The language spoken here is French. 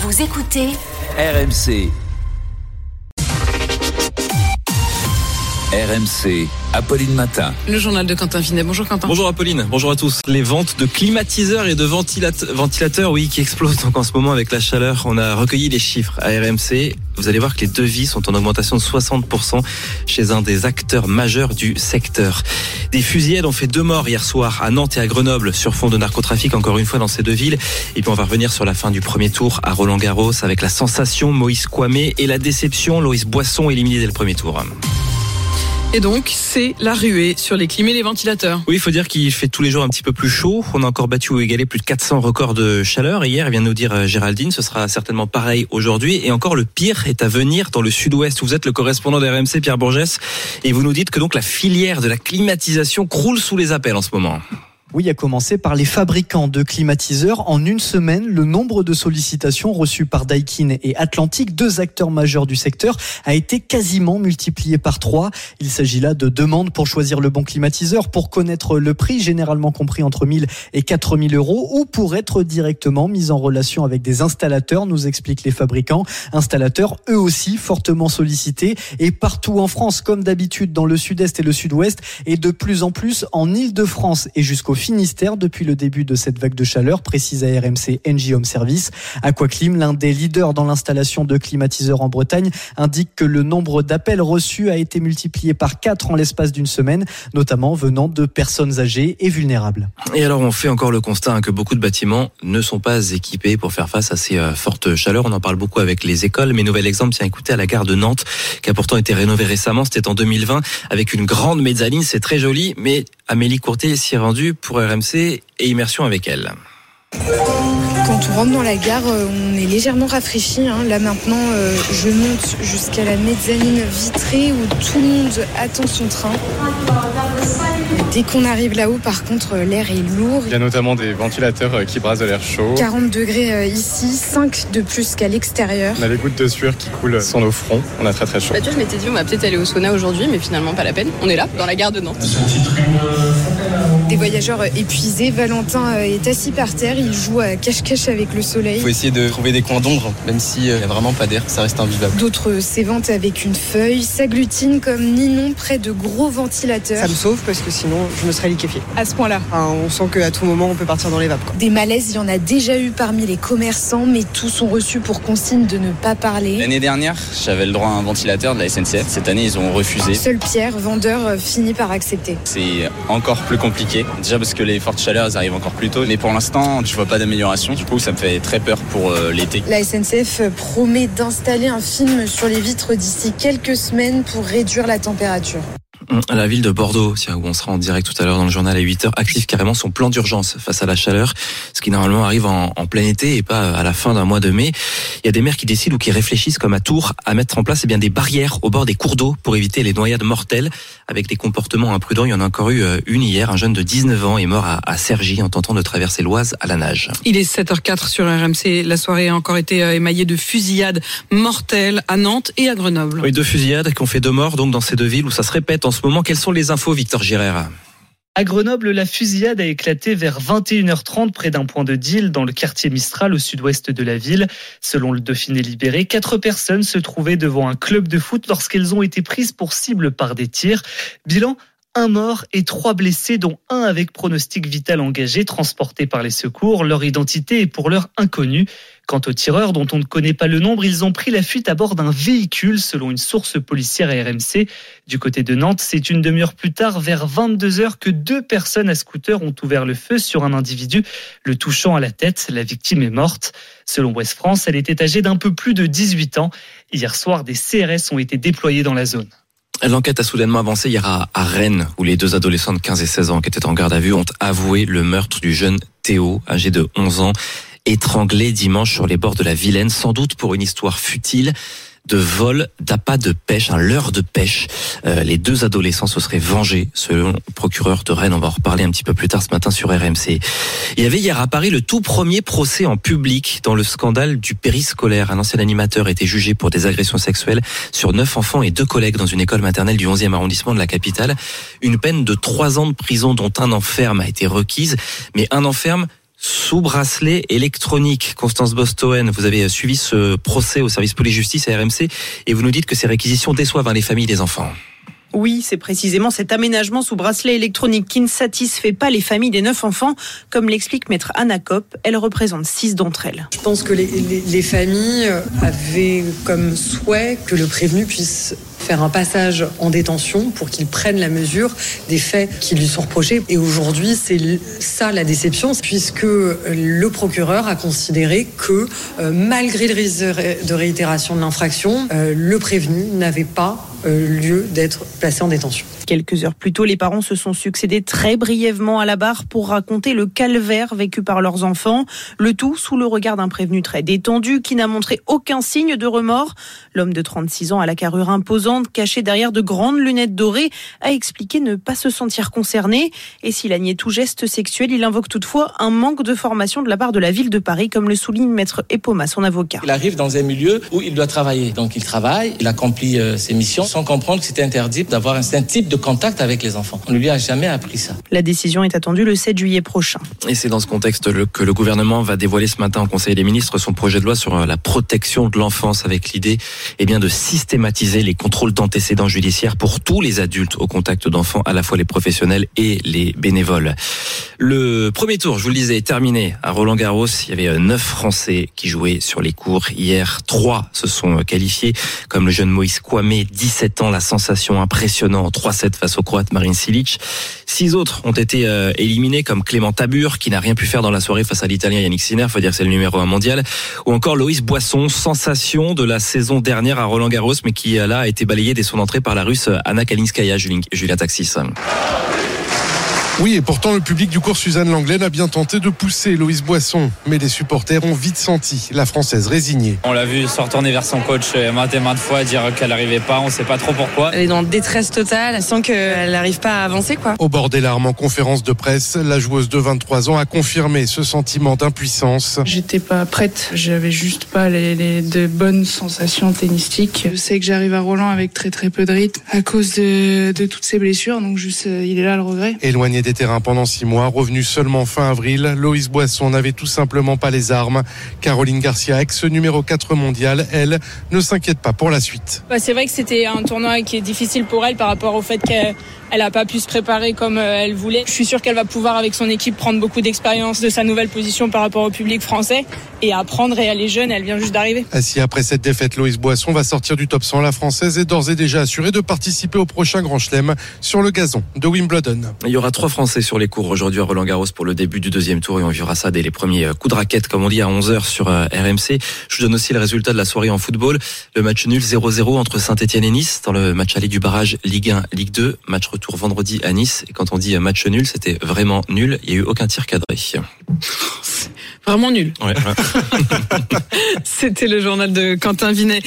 Vous écoutez RMC. RMC, Apolline Matin. Le journal de Quentin Finet. Bonjour Quentin. Bonjour Apolline, bonjour à tous. Les ventes de climatiseurs et de ventilateurs, qui explosent donc en ce moment avec la chaleur. On a recueilli les chiffres à RMC. Vous allez voir que les devis sont en augmentation de 60% chez un des acteurs majeurs du secteur. Des fusillades ont fait 2 morts hier soir à Nantes et à Grenoble sur fond de narcotrafic, encore une fois dans ces 2 villes. Et puis on va revenir sur la fin du premier tour à Roland-Garros avec la sensation Moïse Kouamé et la déception Loïs Boisson éliminé dès le premier tour. Et donc, c'est la ruée sur les clim et les ventilateurs. Oui, il faut dire qu'il fait tous les jours un petit peu plus chaud. On a encore battu ou égalé plus de 400 records de chaleur. Et hier, vient de nous dire Géraldine, ce sera certainement pareil aujourd'hui. Et encore, le pire est à venir dans le sud-ouest. Vous êtes le correspondant d'RMC, Pierre Bourgès. Et vous nous dites que donc la filière de la climatisation croule sous les appels en ce moment. Oui, à commencer par les fabricants de climatiseurs. En une semaine, le nombre de sollicitations reçues par Daikin et Atlantic, 2 acteurs majeurs du secteur, a été quasiment multiplié par 3. Il s'agit là de demandes pour choisir le bon climatiseur, pour connaître le prix, généralement compris entre 1 000 et 4 000 euros, ou pour être directement mis en relation avec des installateurs, nous expliquent les fabricants. Installateurs, eux aussi, fortement sollicités, et partout en France, comme d'habitude dans le sud-est et le sud-ouest, et de plus en plus en Île-de-France et jusqu'au Finistère depuis le début de cette vague de chaleur, précise à RMC Engie Home Service. Aquaclim, l'un des leaders dans l'installation de climatiseurs en Bretagne, indique que le nombre d'appels reçus a été multiplié par 4 en l'espace d'une semaine, notamment venant de personnes âgées et vulnérables. Et alors on fait encore le constat que beaucoup de bâtiments ne sont pas équipés pour faire face à ces fortes chaleurs. On en parle beaucoup avec les écoles, mais nouvel exemple, tiens, écoutez, à la gare de Nantes, qui a pourtant été rénovée récemment, c'était en 2020, avec une grande mezzanine, c'est très joli, mais Amélie Courtet s'y est rendue pour RMC et immersion avec elle. Quand on rentre dans la gare, on est légèrement rafraîchi. Là maintenant, je monte jusqu'à la mezzanine vitrée où tout le monde attend son train. Dès qu'on arrive là-haut, par contre, l'air est lourd. Il y a notamment des ventilateurs qui brassent de l'air chaud. 40 degrés ici, 5 de plus qu'à l'extérieur. On a les gouttes de sueur qui coulent sur nos fronts. On a très très chaud. Tu vois, je m'étais dit on va peut-être aller au sauna aujourd'hui, mais finalement pas la peine. On est là, dans la gare de Nantes. Des voyageurs épuisés. Valentin est assis par terre. Il joue à cache-cache avec le soleil. Il faut essayer de trouver des coins d'ombre, même s'il n'y a vraiment pas d'air, ça reste invivable. D'autres s'éventent avec une feuille, s'agglutinent comme Ninon près de gros ventilateurs. Ça me sauve parce que sinon je me serais liquéfié. À ce point-là. On sent qu'à tout moment on peut partir dans les vapes. Des malaises, il y en a déjà eu parmi les commerçants, mais tous sont reçus pour consigne de ne pas parler. L'année dernière, j'avais le droit à un ventilateur de la SNCF. Cette année, ils ont refusé. Seul Pierre, vendeur, finit par accepter. C'est encore plus compliqué. Déjà parce que les fortes chaleurs elles arrivent encore plus tôt. Mais pour l'instant, je vois pas d'amélioration. Du coup, ça me fait très peur pour l'été. La SNCF promet d'installer un film sur les vitres d'ici quelques semaines pour réduire la température. La ville de Bordeaux, où on sera en direct tout à l'heure dans le journal à 8h, active carrément son plan d'urgence face à la chaleur, ce qui normalement arrive en plein été et pas à la fin d'un mois de mai. Il y a des maires qui décident ou qui réfléchissent, comme à Tours, à mettre en place des barrières au bord des cours d'eau pour éviter les noyades mortelles avec des comportements imprudents. Il y en a encore eu une hier. Un jeune de 19 ans est mort à Cergy en tentant de traverser l'Oise à la nage. Il est 7h04 sur RMC. La soirée a encore été émaillée de fusillades mortelles à Nantes et à Grenoble. Oui, 2 fusillades qui ont fait 2 morts donc dans ces 2 villes où ça se répète en ce moment. Quelles sont les infos, Victor Girard ? À Grenoble, la fusillade a éclaté vers 21h30 près d'un point de deal dans le quartier Mistral au sud-ouest de la ville. Selon le Dauphiné Libéré, 4 personnes se trouvaient devant un club de foot lorsqu'elles ont été prises pour cible par des tirs. Bilan, 1 mort et 3 blessés, dont 1 avec pronostic vital engagé, transportés par les secours. Leur identité est pour l'heure inconnue. Quant aux tireurs, dont on ne connaît pas le nombre, ils ont pris la fuite à bord d'un véhicule, selon une source policière à RMC. Du côté de Nantes, c'est une demi-heure plus tard, vers 22h, que 2 personnes à scooter ont ouvert le feu sur un individu, le touchant à la tête. La victime est morte. Selon Ouest France, elle était âgée d'un peu plus de 18 ans. Hier soir, des CRS ont été déployés dans la zone. L'enquête a soudainement avancé hier à Rennes, où les 2 adolescents de 15 et 16 ans qui étaient en garde à vue ont avoué le meurtre du jeune Théo, âgé de 11 ans, étranglé dimanche sur les bords de la Vilaine, sans doute pour une histoire futile de vol d'appât de pêche, un leurre de pêche. Les 2 adolescents se seraient vengés, selon le procureur de Rennes. On va en reparler un petit peu plus tard ce matin sur RMC. Il y avait hier à Paris le tout premier procès en public dans le scandale du périscolaire. Un ancien animateur était jugé pour des agressions sexuelles sur 9 enfants et 2 collègues dans une école maternelle du 11e arrondissement de la capitale. Une peine de 3 ans de prison, dont 1 an ferme a été requise, mais 1 an ferme sous bracelet électronique. Constance Bostoen, vous avez suivi ce procès au service police-justice à RMC et vous nous dites que ces réquisitions déçoivent les familles et les enfants. Oui, c'est précisément cet aménagement sous bracelet électronique qui ne satisfait pas les familles des 9 enfants, comme l'explique maître Anna Kopp. Elle représente 6 d'entre elles. Je pense que les familles avaient comme souhait que le prévenu puisse faire un passage en détention pour qu'il prenne la mesure des faits qui lui sont reprochés. Et aujourd'hui, c'est ça la déception, puisque le procureur a considéré que malgré le risque de réitération de l'infraction, le prévenu n'avait pas lieu d'être placé en détention. Quelques heures plus tôt, les parents se sont succédés très brièvement à la barre pour raconter le calvaire vécu par leurs enfants. Le tout sous le regard d'un prévenu très détendu qui n'a montré aucun signe de remords. L'homme de 36 ans à la carrure imposante, caché derrière de grandes lunettes dorées, a expliqué ne pas se sentir concerné. Et s'il a nié tout geste sexuel, il invoque toutefois un manque de formation de la part de la ville de Paris, comme le souligne maître Epoma, son avocat. Il arrive dans un milieu où il doit travailler. Donc il travaille, il accomplit ses missions sans comprendre que c'était interdit d'avoir un type de contact avec les enfants. On ne lui a jamais appris ça. La décision est attendue le 7 juillet prochain. Et c'est dans ce contexte que le gouvernement va dévoiler ce matin au Conseil des ministres son projet de loi sur la protection de l'enfance avec l'idée de systématiser les contrôles d'antécédents judiciaires pour tous les adultes au contact d'enfants, à la fois les professionnels et les bénévoles. Le premier tour, je vous le disais, est terminé à Roland-Garros. Il y avait 9 Français qui jouaient sur les courts. Hier, 3 se sont qualifiés, comme le jeune Moïse Kouamé, 17 ans, la sensation impressionnante, 3-7 face au Croate Marin Cilic. 6 autres ont été éliminés, comme Clément Tabur, qui n'a rien pu faire dans la soirée face à l'Italien Yannick Sinner, faut dire que c'est le numéro 1 mondial, ou encore Loïs Boisson, sensation de la saison dernière à Roland-Garros, mais qui là a été balayé dès son entrée par la Russe Anna Kalinskaya, Julia Taxis. Oui, et pourtant le public du cours Suzanne Lenglen a bien tenté de pousser Loïs Boisson, mais les supporters ont vite senti la Française résignée. On l'a vu se retourner vers son coach maintes et maintes fois, dire qu'elle n'arrivait pas, on ne sait pas trop pourquoi. Elle est dans détresse totale, elle sent qu'elle n'arrive pas à avancer, quoi. Au bord des larmes en conférence de presse, la joueuse de 23 ans a confirmé ce sentiment d'impuissance. J'étais pas prête, j'avais juste pas de bonnes sensations tennistiques. Je sais que j'arrive à Roland avec très peu de rythme à cause de toutes ces blessures, donc juste il est là le regret. Éloigné des terrains pendant 6 mois, revenu seulement fin avril, Loïs Boisson n'avait tout simplement pas les armes. Caroline Garcia, ex-numéro 4 mondial, elle, ne s'inquiète pas pour la suite. C'est vrai que c'était un tournoi qui est difficile pour elle par rapport au fait qu'elle n'a pas pu se préparer comme elle voulait. Je suis sûre qu'elle va pouvoir, avec son équipe, prendre beaucoup d'expérience de sa nouvelle position par rapport au public français et apprendre. Et elle est jeune, elle vient juste d'arriver. Assis après cette défaite, Loïs Boisson va sortir du top 100. La Française est d'ores et déjà assurée de participer au prochain Grand Chelem sur le gazon de Wimbledon. Il y aura 3 Français sur les cours aujourd'hui à Roland-Garros pour le début du 2e tour et on vivra ça dès les premiers coups de raquette, comme on dit, à 11h sur RMC. Je vous donne aussi le résultat de la soirée en football. Le match nul 0-0 entre Saint-Etienne et Nice dans le match aller du barrage Ligue 1, Ligue 2. Match retour vendredi à Nice. Et quand on dit match nul, c'était vraiment nul. Il n'y a eu aucun tir cadré. Vraiment nul. Ouais. C'était le journal de Quentin Vinet.